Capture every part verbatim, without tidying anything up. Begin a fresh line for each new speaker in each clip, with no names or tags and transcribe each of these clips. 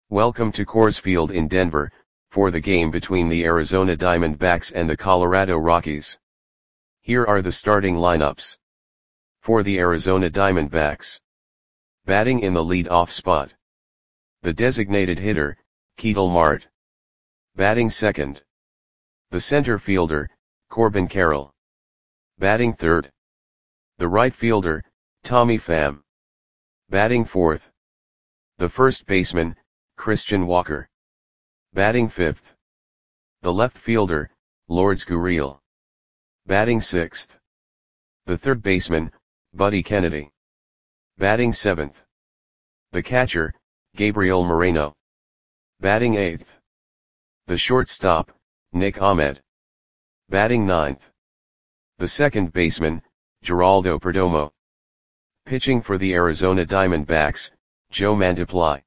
Welcome to Coors Field in Denver, for the game between the Arizona Diamondbacks and the Colorado Rockies. Here are the starting lineups. For the Arizona Diamondbacks. Batting in the lead-off spot. The designated hitter, Ketel Marte. Batting second. The center fielder, Corbin Carroll. Batting third. The right fielder, Tommy Pham. Batting fourth. The first baseman, Christian Walker. Batting fifth. The left fielder, Lourdes Gurriel. Batting sixth. The third baseman, Buddy Kennedy. Batting seventh. The catcher, Gabriel Moreno. Batting eighth. The shortstop, Nick Ahmed. Batting ninth. The second baseman, Geraldo Perdomo. Pitching for the Arizona Diamondbacks, Joe Mantiply.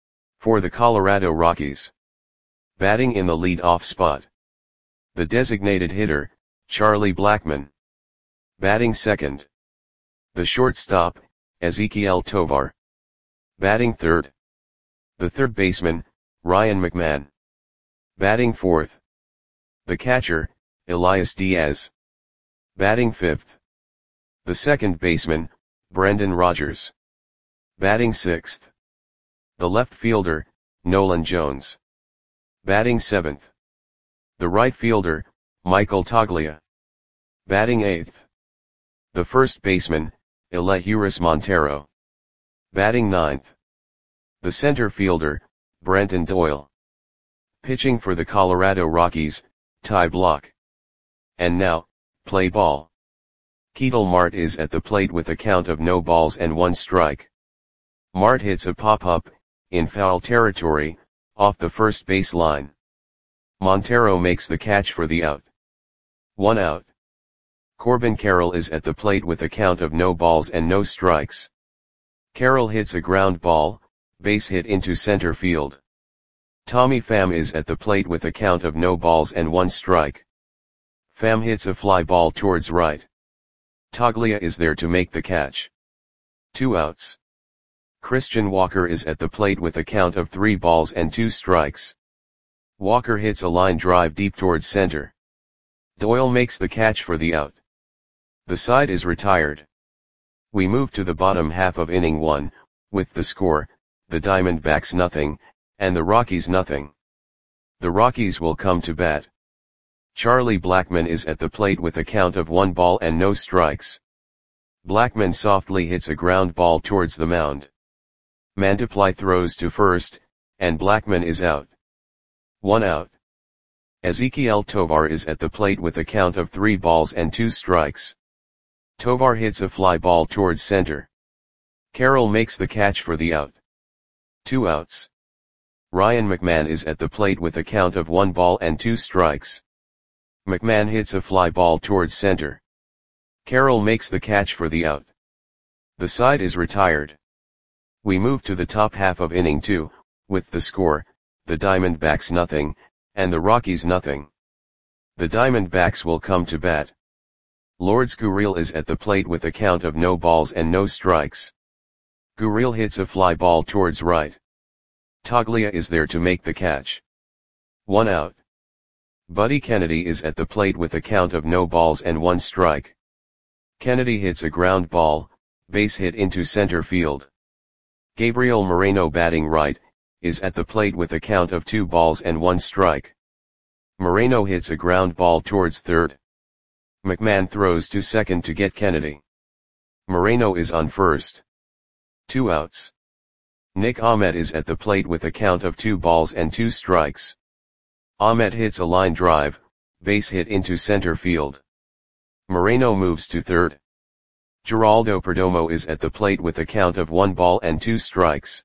For the Colorado Rockies. Batting in the lead-off spot. The designated hitter, Charlie Blackmon. Batting second. The shortstop, Ezequiel Tovar. Batting third. The third baseman, Ryan McMahon. Batting fourth. The catcher, Elias Diaz. Batting fifth. The second baseman, Brendan Rodgers. Batting sixth. The left fielder, Nolan Jones. Batting seventh. The right fielder, Michael Toglia. Batting eighth. The first baseman, Elehuris Montero. Batting ninth. The center fielder, Brenton Doyle. Pitching for the Colorado Rockies, Ty Blach. And now, play ball. Ketel Marte is at the plate with a count of no balls and one strike. Marte hits a pop-up, in foul territory, off the first base line. Montero makes the catch for the out. One out. Corbin Carroll is at the plate with a count of no balls and no strikes. Carroll hits a ground ball, base hit into center field. Tommy Pham is at the plate with a count of no balls and one strike. Pham hits a fly ball towards right. Toglia is there to make the catch. Two outs. Christian Walker is at the plate with a count of three balls and two strikes. Walker hits a line drive deep towards center. Doyle makes the catch for the out. The side is retired. We move to the bottom half of inning one, with the score, the Diamondbacks nothing, and the Rockies nothing. The Rockies will come to bat. Charlie Blackmon is at the plate with a count of one ball and no strikes. Blackmon softly hits a ground ball towards the mound. Mantiply throws to first, and Blackmon is out. One out. Ezequiel Tovar is at the plate with a count of three balls and two strikes. Tovar hits a fly ball towards center. Carroll makes the catch for the out. Two outs. Ryan McMahon is at the plate with a count of one ball and two strikes. McMahon hits a fly ball towards center. Carroll makes the catch for the out. The side is retired. We move to the top half of inning two, with the score, the Diamondbacks nothing, and the Rockies nothing. The Diamondbacks will come to bat. Lourdes Gurriel is at the plate with a count of no balls and no strikes. Gurriel hits a fly ball towards right. Toglia is there to make the catch. One out. Buddy Kennedy is at the plate with a count of no balls and one strike. Kennedy hits a ground ball, base hit into center field. Gabriel Moreno, batting right, is at the plate with a count of two balls and one strike. Moreno hits a ground ball towards third. McMahon throws to second to get Kennedy. Moreno is on first. Two outs. Nick Ahmed is at the plate with a count of two balls and two strikes. Ahmed hits a line drive, base hit into center field. Moreno moves to third. Geraldo Perdomo is at the plate with a count of one ball and two strikes.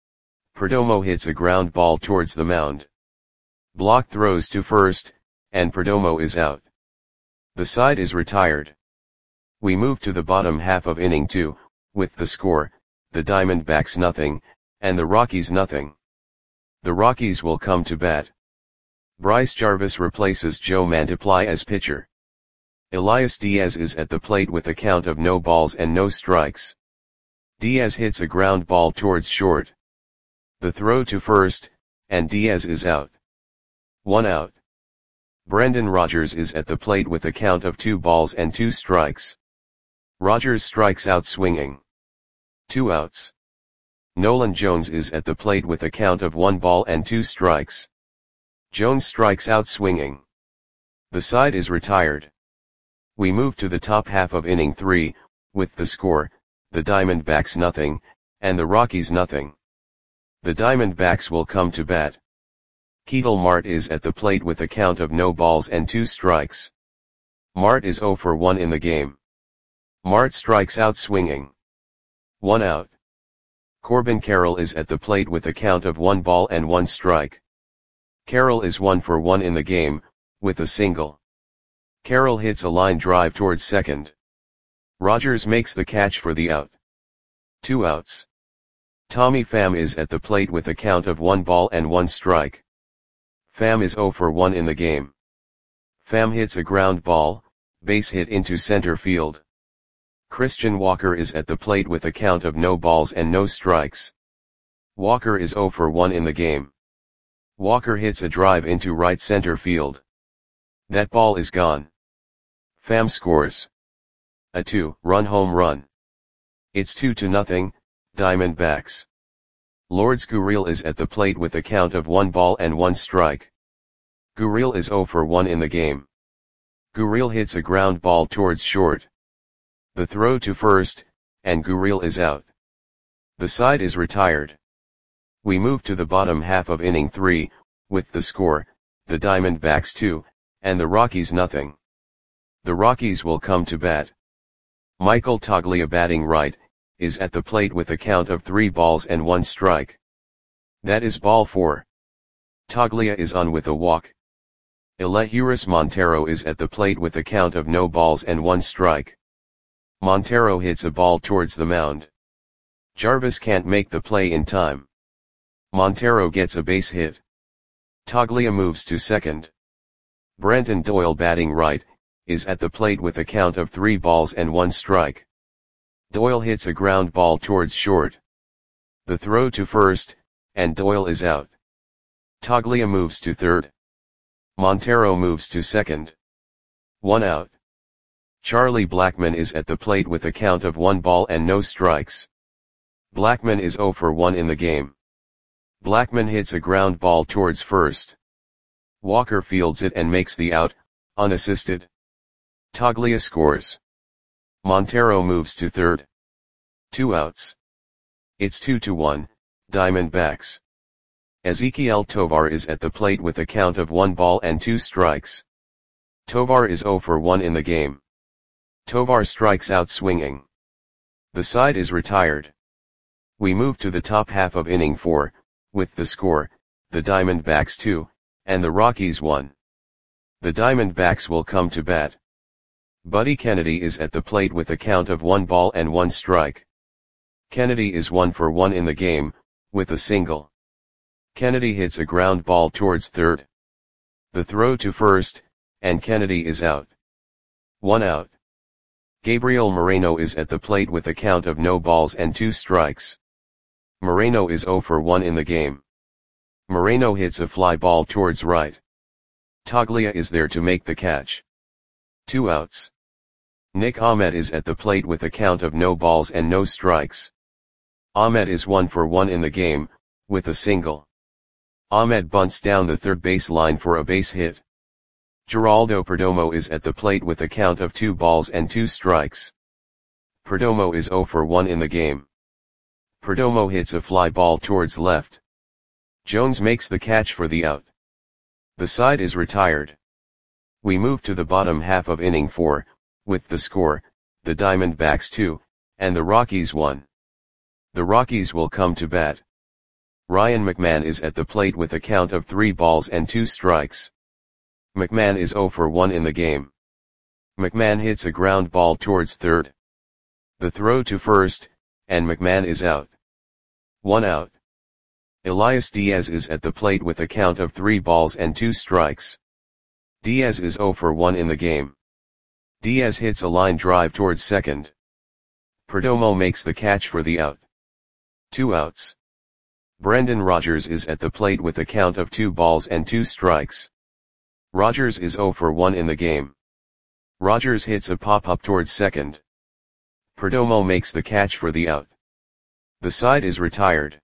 Perdomo hits a ground ball towards the mound. Blach throws to first, and Perdomo is out. The side is retired. We move to the bottom half of inning two, with the score, the Diamondbacks nothing, and the Rockies nothing. The Rockies will come to bat. Bryce Jarvis replaces Joe Mantiply as pitcher. Elias Diaz is at the plate with a count of no balls and no strikes. Diaz hits a ground ball towards short. The throw to first, and Diaz is out. One out. Brendan Rodgers is at the plate with a count of two balls and two strikes. Rodgers strikes out swinging. Two outs. Nolan Jones is at the plate with a count of one ball and two strikes. Jones strikes out swinging. The side is retired. We move to the top half of inning three, with the score, the Diamondbacks nothing, and the Rockies nothing. The Diamondbacks will come to bat. Ketel Marte is at the plate with a count of no balls and two strikes. Marte is oh for one in the game. Marte strikes out swinging. One out. Corbin Carroll is at the plate with a count of one ball and one strike. Carroll is one for one in the game, with a single. Carroll hits a line drive towards second. Rodgers makes the catch for the out. Two outs. Tommy Pham is at the plate with a count of one ball and one strike. Pham is oh for one in the game. Pham hits a ground ball, base hit into center field. Christian Walker is at the plate with a count of no balls and no strikes. Walker is oh for one in the game. Walker hits a drive into right center field. That ball is gone. Pham scores a two-run home run. It's two to nothing, Diamondbacks. Lourdes Gurriel is at the plate with a count of one ball and one strike. Gurriel is oh for one in the game. Gurriel hits a ground ball towards short. The throw to first, and Gurriel is out. The side is retired. We move to the bottom half of inning three, with the score, the Diamondbacks two, and the Rockies nothing. The Rockies will come to bat. Michael Toglia batting right, is at the plate with a count of three balls and one strike. That is ball four. Toglia is on with a walk. Elehuris Montero is at the plate with a count of no balls and one strike. Montero hits a ball towards the mound. Jarvis can't make the play in time. Montero gets a base hit. Toglia moves to second. Brenton Doyle batting right, is at the plate with a count of three balls and one strike. Doyle hits a ground ball towards short. The throw to first, and Doyle is out. Toglia moves to third. Montero moves to second. One out. Charlie Blackmon is at the plate with a count of one ball and no strikes. Blackmon is oh for one in the game. Blackmon hits a ground ball towards first. Walker fields it and makes the out, unassisted. Toglia scores. Montero moves to third. Two outs. It's two to one, Diamondbacks. Ezequiel Tovar is at the plate with a count of one ball and two strikes. Tovar is oh for one in the game. Tovar strikes out swinging. The side is retired. We move to the top half of inning four, with the score, the Diamondbacks two, and the Rockies one. The Diamondbacks will come to bat. Buddy Kennedy is at the plate with a count of one ball and one strike. Kennedy is one for one in the game, with a single. Kennedy hits a ground ball towards third. The throw to first, and Kennedy is out. One out. Gabriel Moreno is at the plate with a count of no balls and two strikes. Moreno is oh for one in the game. Moreno hits a fly ball towards right. Toglia is there to make the catch. Two outs. Nick Ahmed is at the plate with a count of no balls and no strikes. Ahmed is one for one in the game, with a single. Ahmed bunts down the third base line for a base hit. Geraldo Perdomo is at the plate with a count of two balls and two strikes. Perdomo is oh for one in the game. Perdomo hits a fly ball towards left. Jones makes the catch for the out. The side is retired. We move to the bottom half of inning four, with the score, the Diamondbacks two, and the Rockies one. The Rockies will come to bat. Ryan McMahon is at the plate with a count of three balls and two strikes. McMahon is oh for one in the game. McMahon hits a ground ball towards third. The throw to first, and McMahon is out. One out. Elias Diaz is at the plate with a count of three balls and two strikes. Diaz is oh for one in the game. Diaz hits a line drive towards second. Perdomo makes the catch for the out. Two outs. Brendan Rodgers is at the plate with a count of two balls and two strikes. Rodgers is zero for one in the game. Rodgers hits a pop-up towards second. Perdomo makes the catch for the out. The side is retired.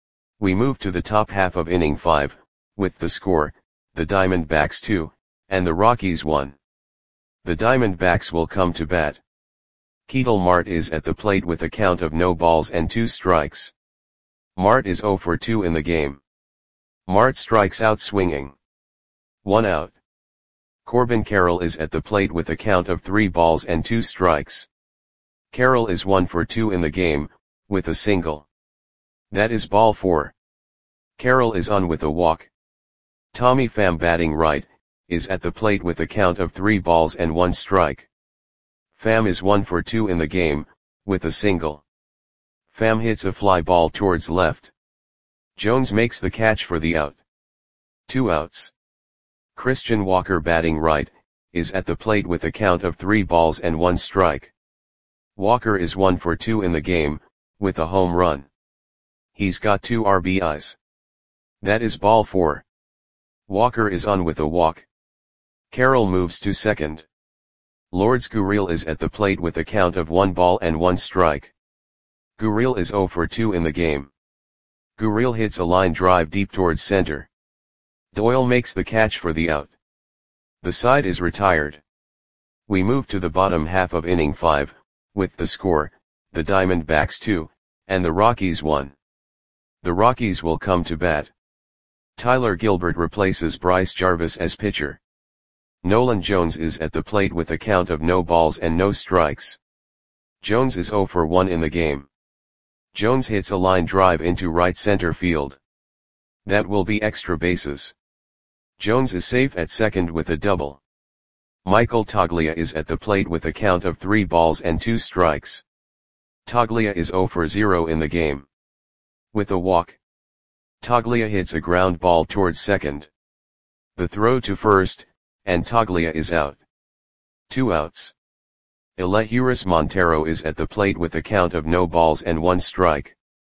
We move to the top half of inning five, with the score, the Diamondbacks two, and the Rockies one. The Diamondbacks will come to bat. Ketel Marte is at the plate with a count of no balls and two strikes. Marte is zero for two in the game. Marte strikes out swinging. One out. Corbin Carroll is at the plate with a count of three balls and two strikes. Carroll is one for two in the game, with a single. That is ball four. Carroll is on with a walk. Tommy Pham, batting right, is at the plate with a count of three balls and one strike. Pham is one for two in the game, with a single. Pham hits a fly ball towards left. Jones makes the catch for the out. Two outs. Christian Walker, batting right, is at the plate with a count of three balls and one strike. Walker is one for two in the game, with a home run. He's got two R B Is. That is ball four. Walker is on with a walk. Carroll moves to second. Lourdes Gurriel is at the plate with a count of one ball and one strike. Gurriel is zero for two in the game. Gurriel hits a line drive deep towards center. Doyle makes the catch for the out. The side is retired. We move to the bottom half of inning five, with the score, the Diamondbacks two, and the Rockies one. The Rockies will come to bat. Tyler Gilbert replaces Bryce Jarvis as pitcher. Nolan Jones is at the plate with a count of no balls and no strikes. Jones is zero for one in the game. Jones hits a line drive into right center field. That will be extra bases. Jones is safe at second with a double. Michael Toglia is at the plate with a count of three balls and two strikes. Toglia is zero for zero in the game. With a walk. Toglia hits a ground ball towards second. The throw to first, and Toglia is out. Two outs. Elehuris Montero is at the plate with a count of no balls and one strike.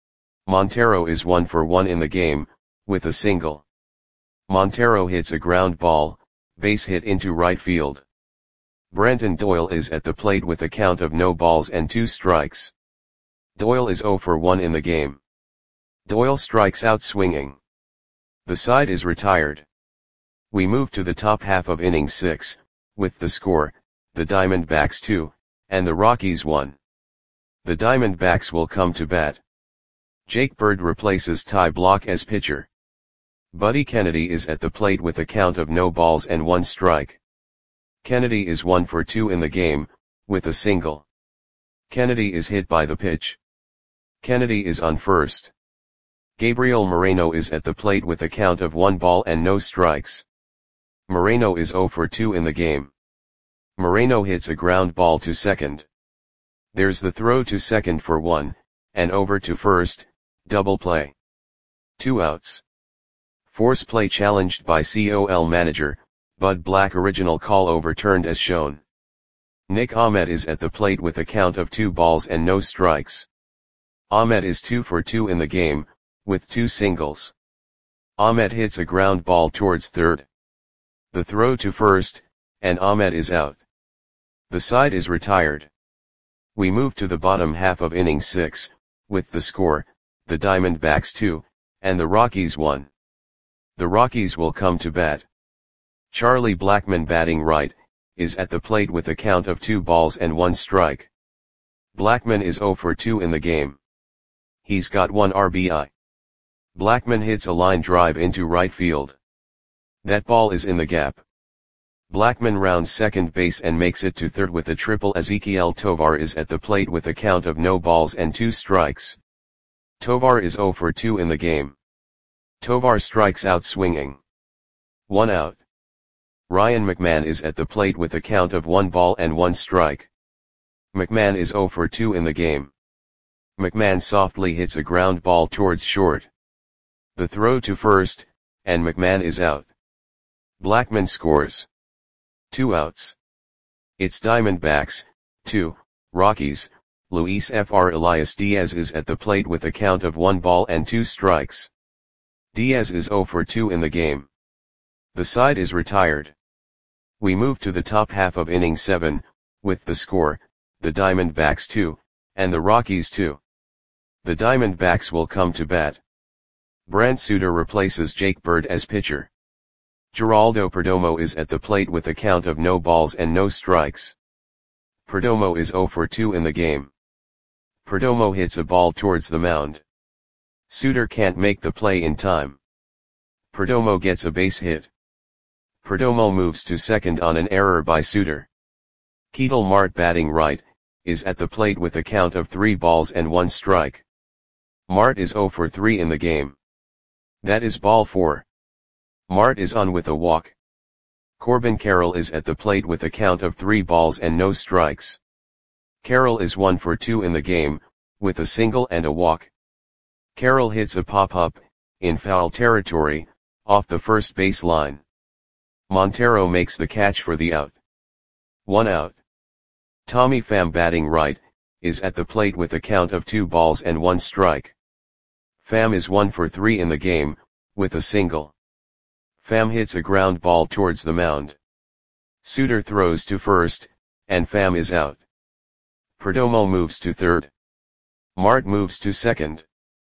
Montero is one for one in the game, with a single. Montero hits a ground ball, base hit into right field. Brenton Doyle is at the plate with a count of no balls and two strikes. Doyle is zero for one in the game. Doyle strikes out swinging. The side is retired. We move to the top half of inning six, with the score, the Diamondbacks two, and the Rockies one. The Diamondbacks will come to bat. Jake Bird replaces Ty Blach as pitcher. Buddy Kennedy is at the plate with a count of no balls and one strike. Kennedy is one for two in the game, with a single. Kennedy is hit by the pitch. Kennedy is on first. Gabriel Moreno is at the plate with a count of one ball and no strikes. Moreno is zero for two in the game. Moreno hits a ground ball to second. There's the throw to second for one, and over to first, double play. Two outs. Force play challenged by C O L manager, Bud Black. Original call overturned as shown. Nick Ahmed is at the plate with a count of two balls and no strikes. Ahmed is two for two in the game, with two singles. Ahmed hits a ground ball towards third. The throw to first, and Ahmed is out. The side is retired. We move to the bottom half of inning six, with the score, the Diamondbacks two, and the Rockies one. The Rockies will come to bat. Charlie Blackmon, batting right, is at the plate with a count of two balls and one strike. Blackmon is zero for two in the game. He's got one R B I. Blackmon hits a line drive into right field. That ball is in the gap. Blackmon rounds second base and makes it to third with a triple. Ezequiel Tovar is at the plate with a count of no balls and two strikes. Tovar is zero for two in the game. Tovar strikes out swinging. One out. Ryan McMahon is at the plate with a count of one ball and one strike. McMahon is zero for two in the game. McMahon softly hits a ground ball towards short. The throw to first, and McMahon is out. Blackmon scores. Two outs. It's Diamondbacks, two, Rockies, Luis Fr. Elias Diaz is at the plate with a count of one ball and two strikes. Diaz is zero for two in the game. The side is retired. We move to the top half of inning seven, with the score, the Diamondbacks two, and the Rockies two. The Diamondbacks will come to bat. Brant Suter replaces Jake Bird as pitcher. Geraldo Perdomo is at the plate with a count of no balls and no strikes. Perdomo is zero for two in the game. Perdomo hits a ball towards the mound. Suter can't make the play in time. Perdomo gets a base hit. Perdomo moves to second on an error by Suter. Ketel Marte, batting right, is at the plate with a count of three balls and one strike. Marte is zero for three in the game. That is ball four. Marte is on with a walk. Corbin Carroll is at the plate with a count of three balls and no strikes. Carroll is one for two in the game, with a single and a walk. Carroll hits a pop-up, in foul territory, off the first base line. Montero makes the catch for the out. One out. Tommy Pham, batting right, is at the plate with a count of two balls and one strike. Pham is one for three in the game, with a single. Pham hits a ground ball towards the mound. Suter throws to first, and Pham is out. Perdomo moves to third. Marte moves to second.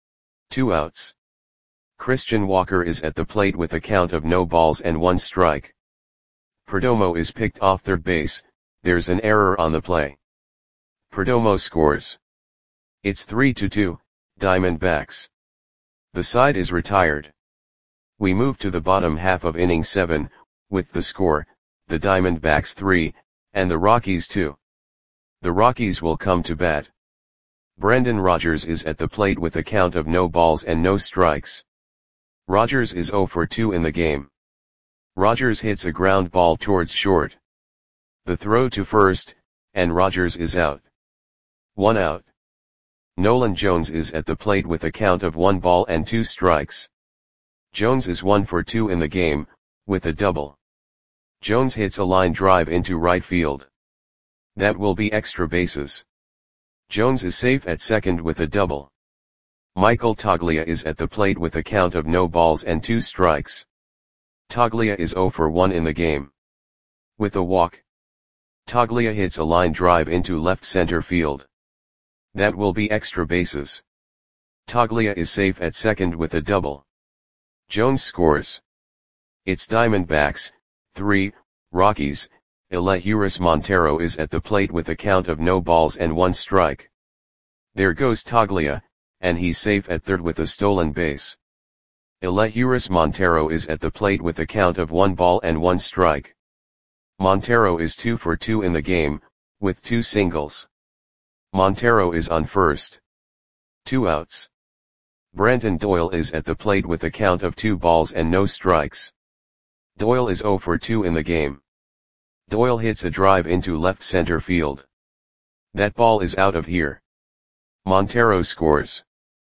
Two outs. Christian Walker is at the plate with a count of no balls and one strike. Perdomo is picked off third base, there's an error on the play. Perdomo scores. It's three to two, Diamondbacks. The side is retired. We move to the bottom half of inning seven, with the score, the Diamondbacks three, and the Rockies two. The Rockies will come to bat. Brendan Rodgers is at the plate with a count of no balls and no strikes. Rodgers is zero for two in the game. Rodgers hits a ground ball towards short. The throw to first, and Rodgers is out. One out. Nolan Jones is at the plate with a count of one ball and two strikes. Jones is one for two in the game, with a double. Jones hits a line drive into right field. That will be extra bases. Jones is safe at second with a double. Michael Toglia is at the plate with a count of no balls and two strikes. Toglia is zero for one in the game. With a walk. Toglia hits a line drive into left center field. That will be extra bases. Toglia is safe at second with a double. Jones scores. It's Diamondbacks, three, Rockies. Elehuris Montero is at the plate with a count of no balls and one strike. There goes Toglia, and he's safe at third with a stolen base. Elehuris Montero is at the plate with a count of one ball and one strike. Montero is two for two in the game, with two singles. Montero is on first. Two outs. Brenton Doyle is at the plate with a count of two balls and no strikes. Doyle is zero for two in the game. Doyle hits a drive into left center field. That ball is out of here. Montero scores.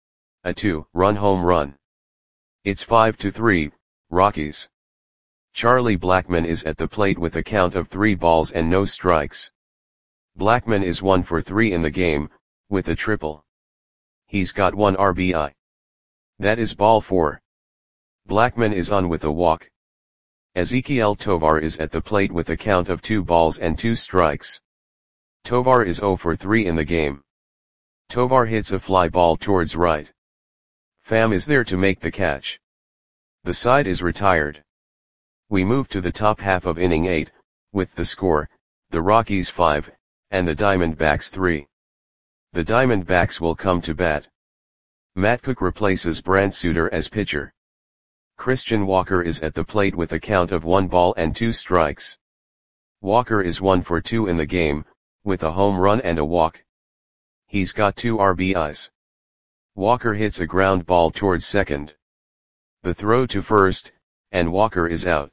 A two-run home run. It's five to three, Rockies. Charlie Blackmon is at the plate with a count of three balls and no strikes. Blackmon is one for three in the game, with a triple. He's got one R B I. That is ball four. Blackmon is on with a walk. Ezequiel Tovar is at the plate with a count of two balls and two strikes. Tovar is zero for three in the game. Tovar hits a fly ball towards right. Pham is there to make the catch. The side is retired. We move to the top half of inning eight, with the score, the Rockies five, and the Diamondbacks three. The Diamondbacks will come to bat. Matt Cook replaces Brant Suter as pitcher. Christian Walker is at the plate with a count of one ball and two strikes. Walker is one for two in the game, with a home run and a walk. He's got two R B Is. Walker hits a ground ball towards second. The throw to first, and Walker is out.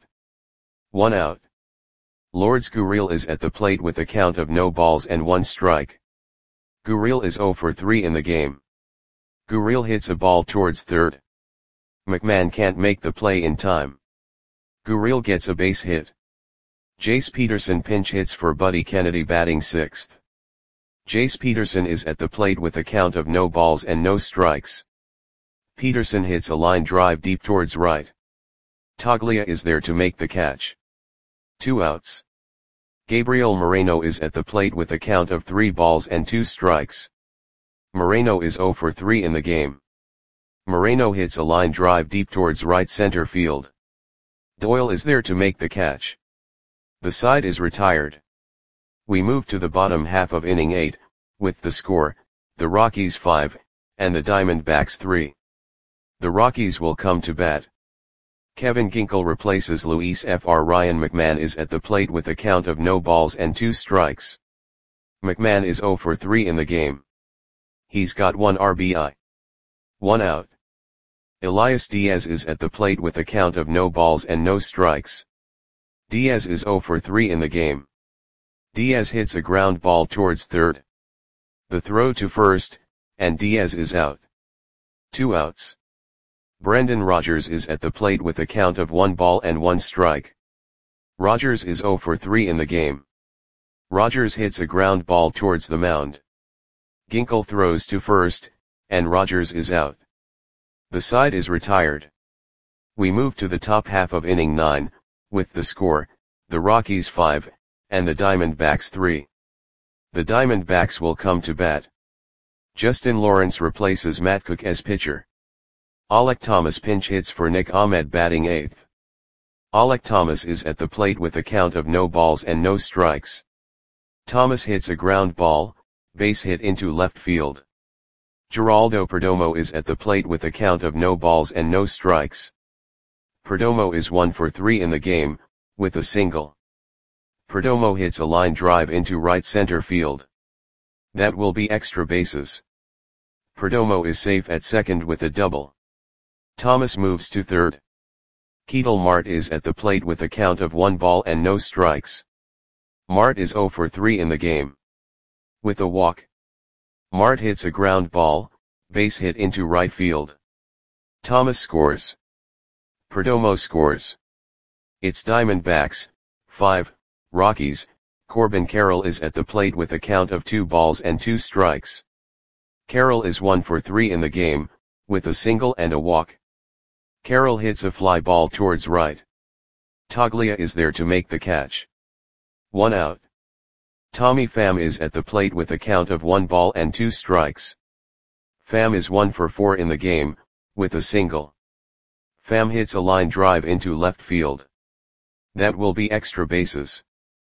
One out. Lourdes Gurriel is at the plate with a count of no balls and one strike. Gurriel is zero for three in the game. Gurriel hits a ball towards third. McMahon can't make the play in time. Gurriel gets a base hit. Jace Peterson pinch hits for Buddy Kennedy, batting sixth. Jace Peterson is at the plate with a count of no balls and no strikes. Peterson hits a line drive deep towards right. Toglia is there to make the catch. Two outs. Gabriel Moreno is at the plate with a count of three balls and two strikes. Moreno is zero for three in the game. Moreno hits a line drive deep towards right center field. Doyle is there to make the catch. The side is retired. We move to the bottom half of inning eight, with the score, the Rockies five, and the Diamondbacks three. The Rockies will come to bat. Kevin Ginkel replaces Luis F R. Ryan McMahon is at the plate with a count of no balls and two strikes. McMahon is zero for three in the game. He's got one R B I. One out. Elias Diaz is at the plate with a count of no balls and no strikes. Diaz is zero for three in the game. Diaz hits a ground ball towards third. The throw to first, and Diaz is out. Two outs. Brendan Rodgers is at the plate with a count of one ball and one strike. Rodgers is zero for three in the game. Rodgers hits a ground ball towards the mound. Ginkel throws to first, and Rodgers is out. The side is retired. We move to the top half of inning nine, with the score, the Rockies five, and the Diamondbacks three. The Diamondbacks will come to bat. Justin Lawrence replaces Matt Cook as pitcher. Alek Thomas pinch hits for Nick Ahmed batting eighth. Alek Thomas is at the plate with a count of no balls and no strikes. Thomas hits a ground ball, base hit into left field. Geraldo Perdomo is at the plate with a count of no balls and no strikes. Perdomo is one for three in the game, with a single. Perdomo hits a line drive into right center field. That will be extra bases. Perdomo is safe at second with a double. Thomas moves to third. Ketel Marte is at the plate with a count of one ball and no strikes. Marte is zero for three in the game. With a walk. Marte hits a ground ball, base hit into right field. Thomas scores. Perdomo scores. It's Diamondbacks, five, Rockies. Corbin Carroll is at the plate with a count of two balls and two strikes. Carroll is one for three in the game, with a single and a walk. Carroll hits a fly ball towards right. Toglia is there to make the catch. One out. Tommy Pham is at the plate with a count of one ball and two strikes. Pham is one for four in the game, with a single. Pham hits a line drive into left field. That will be extra bases.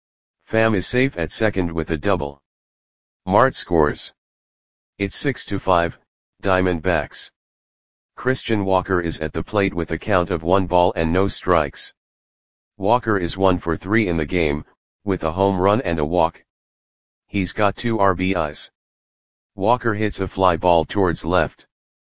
Pham is safe at second with a double. Marte scores. It's six to five, Diamondbacks. Christian Walker is at the plate with a count of one ball and no strikes. Walker is one for three in the game, with a home run and a walk. He's got two R B Is. Walker hits a fly ball towards left.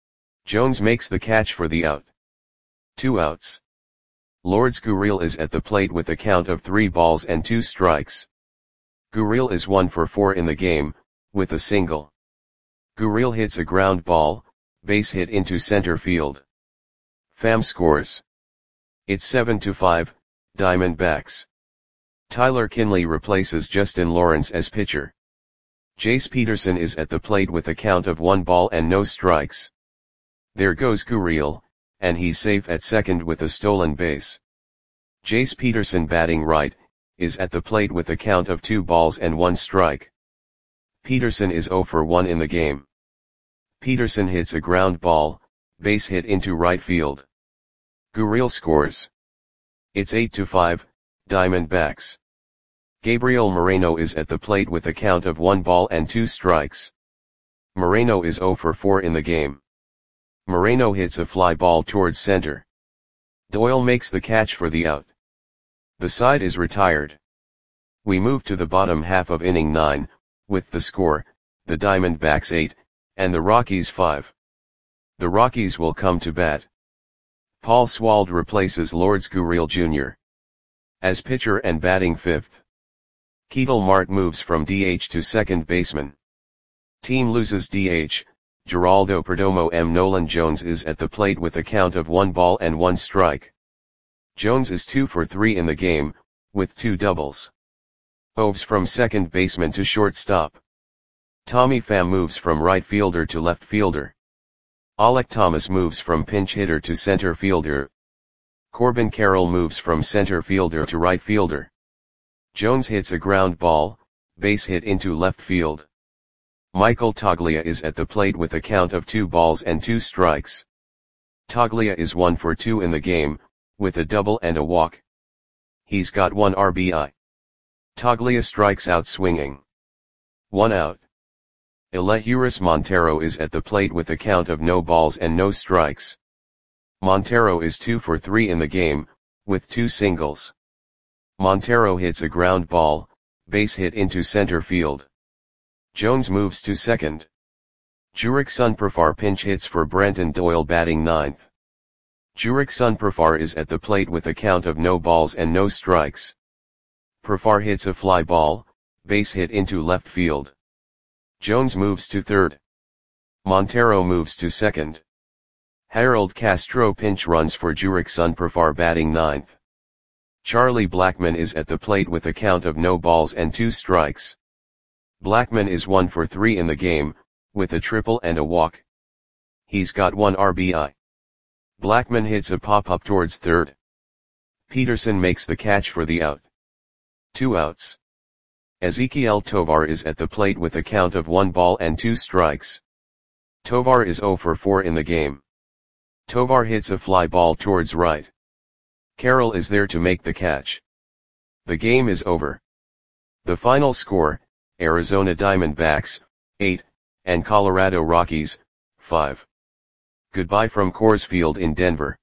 Jones makes the catch for the out. Two outs. Lourdes Gurriel is at the plate with a count of three balls and two strikes. Gurriel is one for four in the game, with a single. Gurriel hits a ground ball, base hit into center field. Pham scores. It's seven to five, Diamondbacks. Tyler Kinley replaces Justin Lawrence as pitcher. Jace Peterson is at the plate with a count of one ball and no strikes. There goes Gurriel, and he's safe at second with a stolen base. Jace Peterson batting right, is at the plate with a count of two balls and one strike. Peterson is zero for one in the game. Peterson hits a ground ball, base hit into right field. Gurriel scores. It's eight to five, Diamondbacks. Gabriel Moreno is at the plate with a count of one ball and two strikes. Moreno is zero for four in the game. Moreno hits a fly ball towards center. Doyle makes the catch for the out. The side is retired. We move to the bottom half of inning nine, with the score, the Diamondbacks eight, and the Rockies five. The Rockies will come to bat. Paul Swald replaces Lourdes Gurriel Junior as pitcher and batting fifth. Ketel Marte moves from D H to second baseman. Team loses D H, Geraldo Perdomo. M. Nolan Jones is at the plate with a count of one ball and one strike. Jones is two for three in the game, with two doubles. Moves from second baseman to shortstop. Tommy Pham moves from right fielder to left fielder. Alek Thomas moves from pinch hitter to center fielder. Corbin Carroll moves from center fielder to right fielder. Jones hits a ground ball, base hit into left field. Michael Toglia is at the plate with a count of two balls and two strikes. Toglia is one for two in the game, with a double and a walk. He's got one R B I. Toglia strikes out swinging. One out. Elehuris Montero is at the plate with a count of no balls and no strikes. Montero is two for three in the game, with two singles. Montero hits a ground ball, base hit into center field. Jones moves to second. Jurick Sunprafar pinch hits for Brenton Doyle batting ninth. Jurick Sunprafar is at the plate with a count of no balls and no strikes. Profar hits a fly ball, base hit into left field. Jones moves to third. Montero moves to second. Harold Castro pinch runs for Jurick Sunprafar batting ninth. Charlie Blackmon is at the plate with a count of no balls and two strikes. Blackmon is one for three in the game, with a triple and a walk. He's got one R B I. Blackmon hits a pop-up towards third. Peterson makes the catch for the out. Two outs. Ezequiel Tovar is at the plate with a count of one ball and two strikes. Tovar is zero for four in the game. Tovar hits a fly ball towards right. Carroll is there to make the catch. The game is over. The final score, Arizona Diamondbacks, eight, and Colorado Rockies, five. Goodbye from Coors Field in Denver.